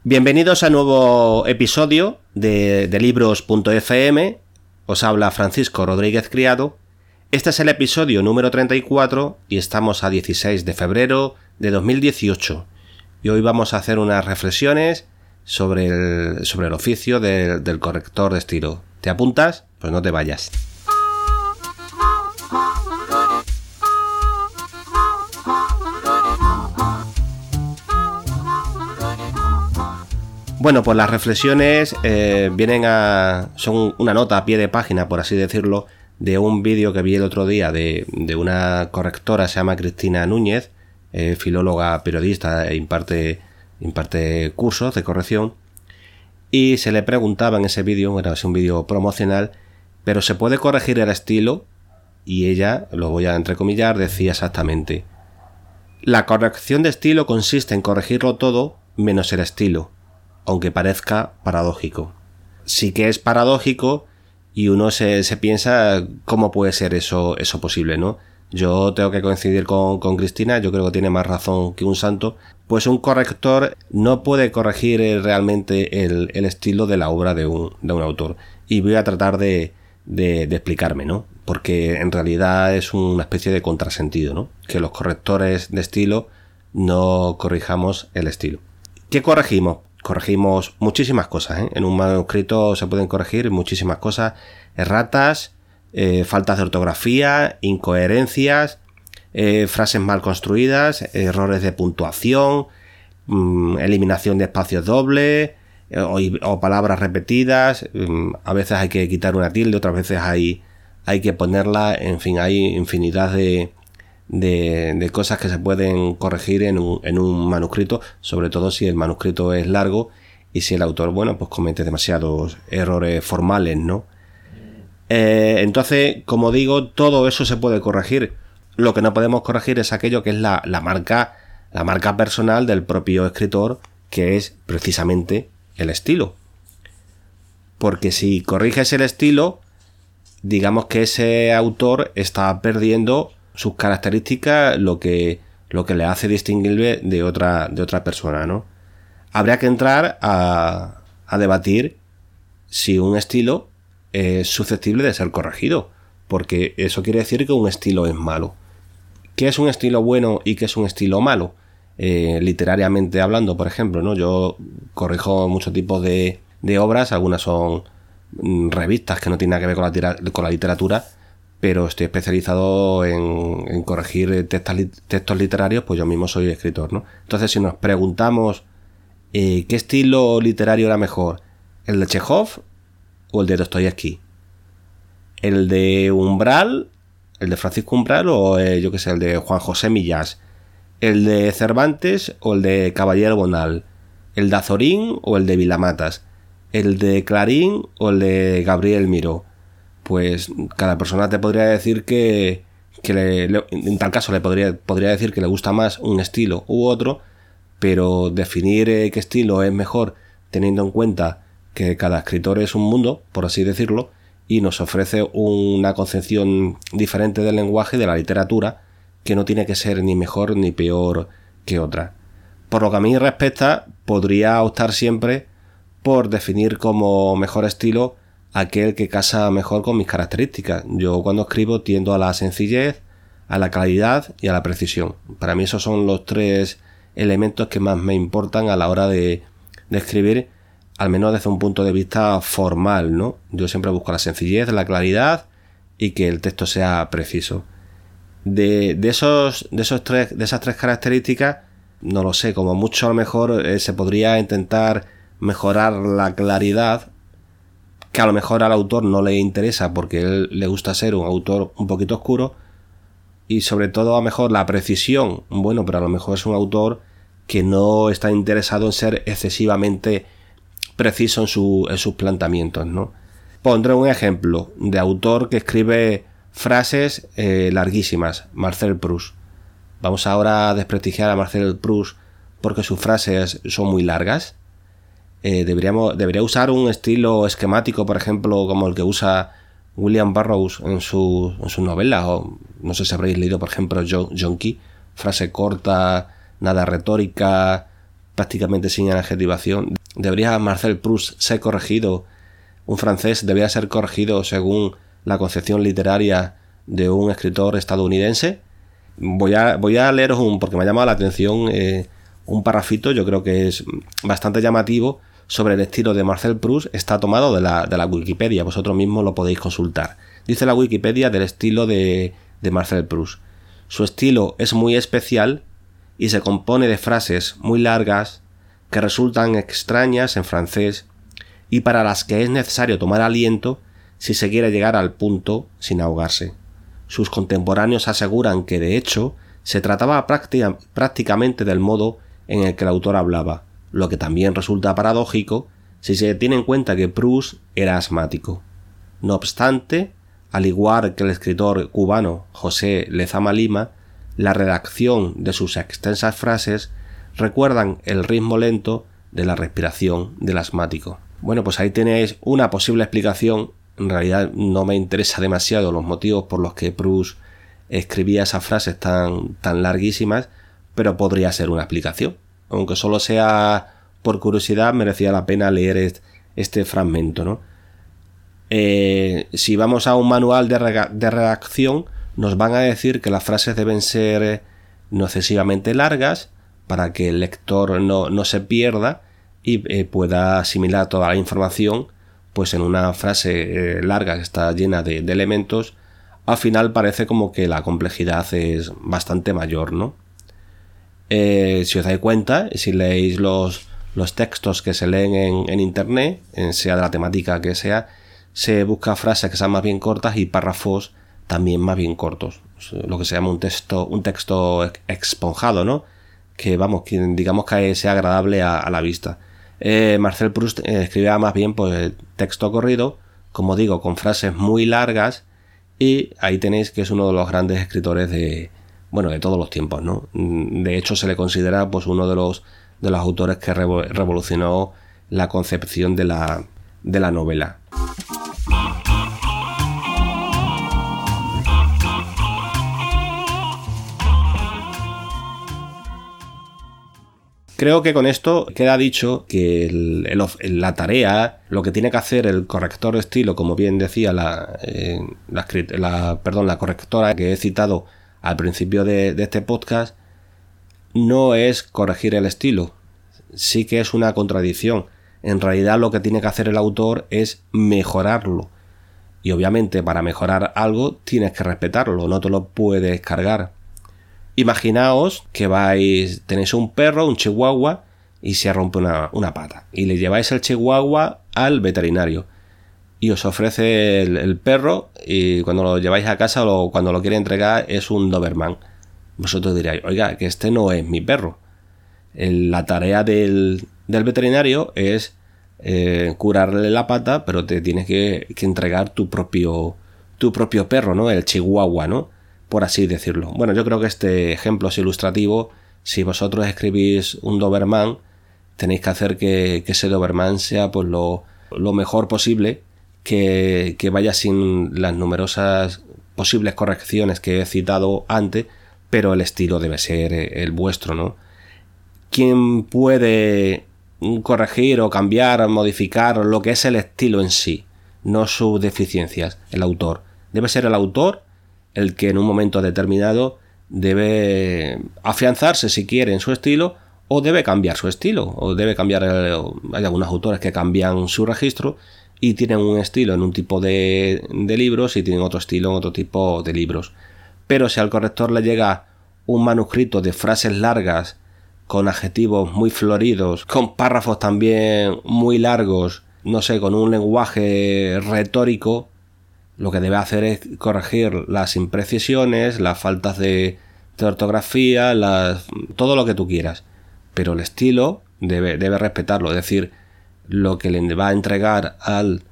Bienvenidos a nuevo episodio de libros.fm. Os habla Francisco Rodríguez Criado. Este es el episodio número 34 y estamos a 16 de febrero de 2018. Y hoy vamos a hacer unas reflexiones sobre el oficio del corrector de estilo. ¿Te apuntas? Pues no te vayas. Bueno, pues las reflexiones son una nota a pie de página, por así decirlo, de un vídeo que vi el otro día de una correctora, se llama Cristina Núñez, filóloga, periodista e imparte cursos de corrección, y se le preguntaba en ese vídeo, era un vídeo promocional, pero ¿se puede corregir el estilo? Y ella, lo voy a entrecomillar, decía exactamente: la corrección de estilo consiste en corregirlo todo menos el estilo, aunque parezca paradójico. Sí que es paradójico y uno se piensa cómo puede ser eso posible, ¿no? Yo tengo que coincidir con Cristina, yo creo que tiene más razón que un santo, pues un corrector no puede corregir realmente el estilo de la obra de un autor. Y voy a tratar de explicarme, ¿no? Porque en realidad es una especie de contrasentido, ¿no? Que los correctores de estilo no corrijamos el estilo. ¿Qué corregimos? Corregimos muchísimas cosas, ¿eh? En un manuscrito se pueden corregir muchísimas cosas: erratas, faltas de ortografía, incoherencias, frases mal construidas, errores de puntuación, eliminación de espacios dobles o palabras repetidas. A veces hay que quitar una tilde, otras veces hay que ponerla. En fin, hay infinidad de cosas que se pueden corregir en un manuscrito, sobre todo si el manuscrito es largo y si el autor, bueno, pues comete demasiados errores formales, ¿no? Entonces, como digo, todo eso se puede corregir. Lo que no podemos corregir es aquello que es la marca personal del propio escritor, que es precisamente el estilo. Porque si corriges el estilo, digamos que ese autor está perdiendo sus características, lo que le hace distinguible de otra persona, ¿no? Habría que entrar a debatir si un estilo es susceptible de ser corregido, porque eso quiere decir que un estilo es malo. ¿Qué es un estilo bueno y qué es un estilo malo? Literariamente hablando, por ejemplo, ¿no? Yo corrijo muchos tipos de obras, algunas son revistas que no tienen nada que ver con la literatura, pero estoy especializado en corregir textos literarios, pues yo mismo soy escritor, ¿no? Entonces, si nos preguntamos ¿qué estilo literario era mejor? ¿El de Chekhov o el de Dostoyevsky? ¿El de Umbral? ¿El de Francisco Umbral o yo qué sé, el de Juan José Millás? ¿El de Cervantes o el de Caballero Bonal? ¿El de Azorín o el de Vilamatas? ¿El de Clarín o el de Gabriel Miró? Pues cada persona te podría decir que en tal caso le podría decir que le gusta más un estilo u otro, pero definir qué estilo es mejor teniendo en cuenta que cada escritor es un mundo, por así decirlo, y nos ofrece una concepción diferente del lenguaje y de la literatura, que no tiene que ser ni mejor ni peor que otra. Por lo que a mí respecta, podría optar siempre por definir como mejor estilo aquel que casa mejor con mis características. Yo cuando escribo tiendo a la sencillez, a la claridad y a la precisión. Para mí esos son los tres elementos que más me importan a la hora de escribir, al menos desde un punto de vista formal, ¿no? Yo siempre busco la sencillez, la claridad y que el texto sea preciso. De esas tres características, no lo sé, como mucho a lo mejor se podría intentar mejorar la claridad, que a lo mejor al autor no le interesa porque él le gusta ser un autor un poquito oscuro, y sobre todo a lo mejor la precisión, bueno, pero a lo mejor es un autor que no está interesado en ser excesivamente preciso en sus planteamientos, ¿no? Pondré un ejemplo de autor que escribe frases larguísimas: Marcel Proust. Vamos ahora a desprestigiar a Marcel Proust porque sus frases son muy largas. Debería usar un estilo esquemático, por ejemplo, como el que usa William Burroughs en sus novelas, o no sé si habréis leído, por ejemplo, Yonki, frase corta, nada retórica, prácticamente sin adjetivación. ¿Debería Marcel Proust ser corregido? ¿Un francés debería ser corregido según la concepción literaria de un escritor estadounidense? Voy a leeros porque me ha llamado la atención un parrafito, yo creo que es bastante llamativo, sobre el estilo de Marcel Proust. Está tomado de la Wikipedia, vosotros mismos lo podéis consultar. Dice la Wikipedia del estilo de Marcel Proust: su estilo es muy especial y se compone de frases muy largas que resultan extrañas en francés y para las que es necesario tomar aliento si se quiere llegar al punto sin ahogarse. Sus contemporáneos aseguran que, de hecho, se trataba prácticamente del modo en el que el autor hablaba, lo que también resulta paradójico si se tiene en cuenta que Proust era asmático. No obstante, al igual que el escritor cubano José Lezama Lima, la redacción de sus extensas frases recuerdan el ritmo lento de la respiración del asmático. Bueno, pues ahí tenéis una posible explicación. En realidad no me interesa demasiado los motivos por los que Proust escribía esas frases tan larguísimas, pero podría ser una explicación. Aunque solo sea por curiosidad, merecía la pena leer este fragmento, ¿no? Si vamos a un manual de redacción, nos van a decir que las frases deben ser no excesivamente largas para que el lector no se pierda y pueda asimilar toda la información. Pues en una frase larga que está llena de elementos, al final parece como que la complejidad es bastante mayor, ¿no? Si os dais cuenta, si leéis los textos que se leen en internet, sea de la temática que sea, se busca frases que sean más bien cortas y párrafos también más bien cortos. Lo que se llama un texto esponjado, ¿no? Que digamos que sea agradable a la vista. Marcel Proust escribía más bien pues texto corrido, como digo, con frases muy largas, y ahí tenéis que es uno de los grandes escritores de todos los tiempos, ¿no? De hecho se le considera pues uno de los autores que revolucionó la concepción de la novela. Creo que con esto queda dicho que la tarea, lo que tiene que hacer el corrector de estilo, como bien decía la correctora que he citado al principio de este podcast, no es corregir el estilo. Sí que es una contradicción. En realidad lo que tiene que hacer el autor es mejorarlo. Y obviamente para mejorar algo tienes que respetarlo, no te lo puedes cargar. Imaginaos que tenéis un perro, un chihuahua, y se rompe una pata. Y le lleváis el chihuahua al veterinario. Y os ofrece el perro, y cuando lo lleváis a casa o cuando lo quiere entregar es un Doberman. Vosotros diréis, oiga, que este no es mi perro. La tarea del veterinario es curarle la pata, pero te tienes que entregar tu propio perro, ¿no? El chihuahua, ¿no? Por así decirlo. Bueno, yo creo que este ejemplo es ilustrativo. Si vosotros escribís un Doberman, tenéis que hacer que ese Doberman sea pues lo mejor posible, que vaya sin las numerosas posibles correcciones que he citado antes, pero el estilo debe ser el vuestro, ¿no? ¿Quién puede corregir o cambiar o modificar lo que es el estilo en sí? No sus deficiencias, el autor. Debe ser el autor el que en un momento determinado debe afianzarse, si quiere, en su estilo, o debe cambiar su estilo, o debe cambiar hay algunos autores que cambian su registro y tienen un estilo en un tipo de libros y tienen otro estilo en otro tipo de libros. Pero si al corrector le llega un manuscrito de frases largas, con adjetivos muy floridos, con párrafos también muy largos, no sé, con un lenguaje retórico, lo que debe hacer es corregir las imprecisiones, las faltas de ortografía, todo lo que tú quieras. Pero el estilo debe respetarlo. Es decir, lo que le va a entregar al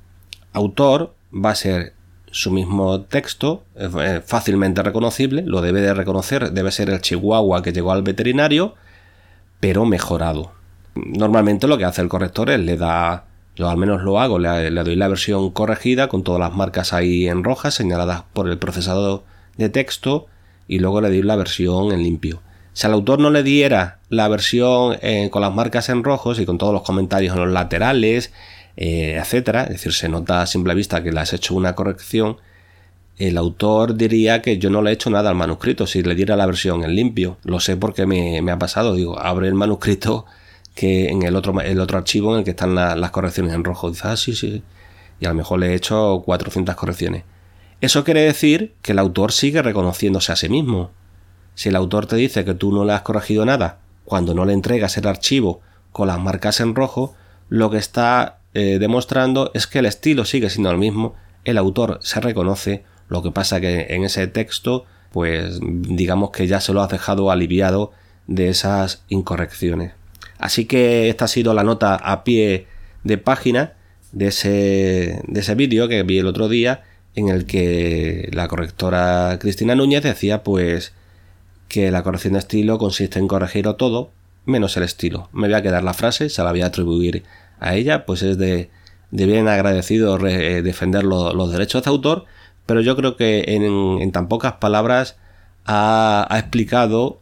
autor va a ser su mismo texto, fácilmente reconocible, lo debe de reconocer, debe ser el chihuahua que llegó al veterinario, pero mejorado. Normalmente lo que hace el corrector es yo al menos lo hago, le doy la versión corregida con todas las marcas ahí en rojas señaladas por el procesador de texto y luego le doy la versión en limpio. Si al autor no le diera la versión con las marcas en rojos y con todos los comentarios en los laterales, etcétera, es decir, se nota a simple vista que le has hecho una corrección, el autor diría que yo no le he hecho nada al manuscrito si le diera la versión en limpio. Lo sé porque me ha pasado. Digo, abre el manuscrito que en el otro archivo en el que están las correcciones en rojo. Dice, sí. Y a lo mejor le he hecho 400 correcciones. Eso quiere decir que el autor sigue reconociéndose a sí mismo. Si el autor te dice que tú no le has corregido nada, cuando no le entregas el archivo con las marcas en rojo, lo que está demostrando es que el estilo sigue siendo el mismo, el autor se reconoce, lo que pasa que en ese texto, pues digamos que ya se lo has dejado aliviado de esas incorrecciones. Así que esta ha sido la nota a pie de página de ese vídeo que vi el otro día, en el que la correctora Cristina Núñez decía pues que la corrección de estilo consiste en corregirlo todo menos el estilo. Me voy a quedar la frase, se la voy a atribuir a ella, pues es de bien agradecido defender los derechos de autor, pero yo creo que en tan pocas palabras ha explicado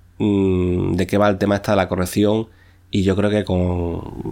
de qué va el tema de la corrección, y yo creo que con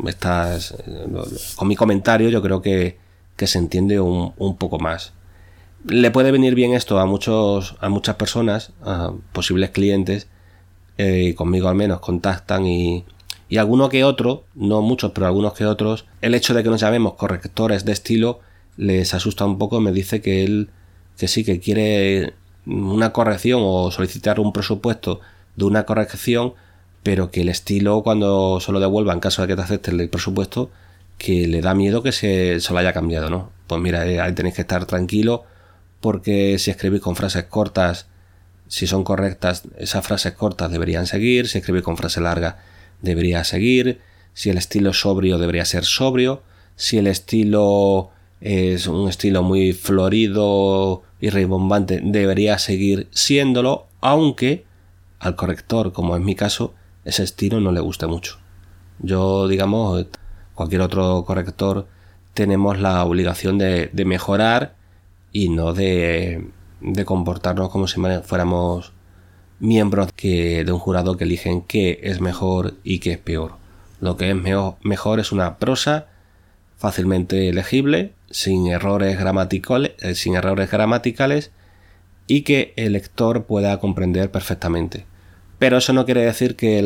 mi comentario yo creo que se entiende un poco más. Le puede venir bien esto a muchas personas, a posibles clientes, conmigo al menos contactan y alguno que otro, no muchos, pero algunos que otros, el hecho de que nos llamemos correctores de estilo les asusta un poco. Me dice que sí, que quiere una corrección o solicitar un presupuesto de una corrección, pero que el estilo, cuando se lo devuelva en caso de que te acepten el presupuesto, que le da miedo que se lo haya cambiado, ¿no? Pues mira, ahí tenéis que estar tranquilos, porque si escribís con frases cortas, si son correctas, esas frases cortas deberían seguir. Si escribís con frase larga, debería seguir. Si el estilo es sobrio, debería ser sobrio. Si el estilo es un estilo muy florido y rimbombante, debería seguir siéndolo, aunque al corrector, como es mi caso, ese estilo no le guste mucho. Yo, digamos, cualquier otro corrector, tenemos la obligación de mejorar y no de comportarnos como si fuéramos miembros de un jurado que eligen qué es mejor y qué es peor. Lo que es mejor es una prosa fácilmente legible, sin errores gramaticales, y que el lector pueda comprender perfectamente. Pero eso no quiere decir que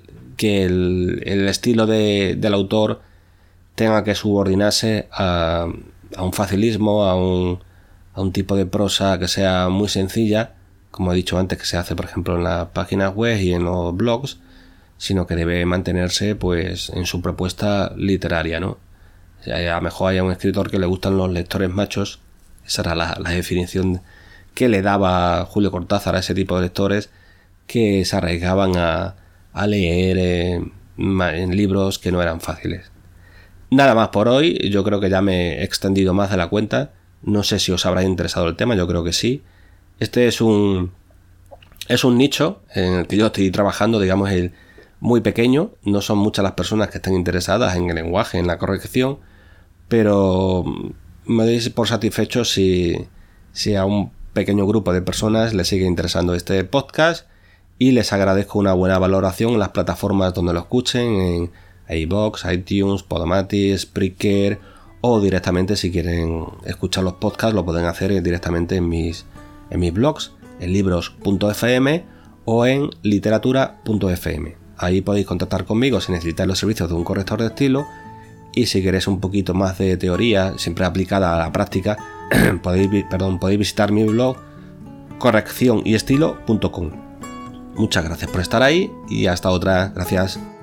el estilo del autor tenga que subordinarse a un facilismo, a un tipo de prosa que sea muy sencilla, como he dicho antes, que se hace por ejemplo en las páginas web y en los blogs, sino que debe mantenerse pues en su propuesta literaria, ¿no? A lo mejor hay un escritor que le gustan los lectores machos, esa era la definición que le daba Julio Cortázar a ese tipo de lectores, que se arriesgaban a leer en libros que no eran fáciles. Nada más por hoy, yo creo que ya me he extendido más de la cuenta. No sé si os habrá interesado el tema, yo creo que sí. Este es un nicho en el que yo estoy trabajando, digamos, muy pequeño. No son muchas las personas que están interesadas en el lenguaje, en la corrección, pero me doy por satisfecho si a un pequeño grupo de personas les sigue interesando este podcast, y les agradezco una buena valoración en las plataformas donde lo escuchen, en iVoox, iTunes, Podomatic, Spreaker, o directamente, si quieren escuchar los podcasts, lo pueden hacer directamente en mis blogs, en libros.fm o en literatura.fm. Ahí podéis contactar conmigo si necesitáis los servicios de un corrector de estilo, y si queréis un poquito más de teoría, siempre aplicada a la práctica, podéis visitar mi blog correccionyestilo.com. Muchas gracias por estar ahí y hasta otra. Gracias.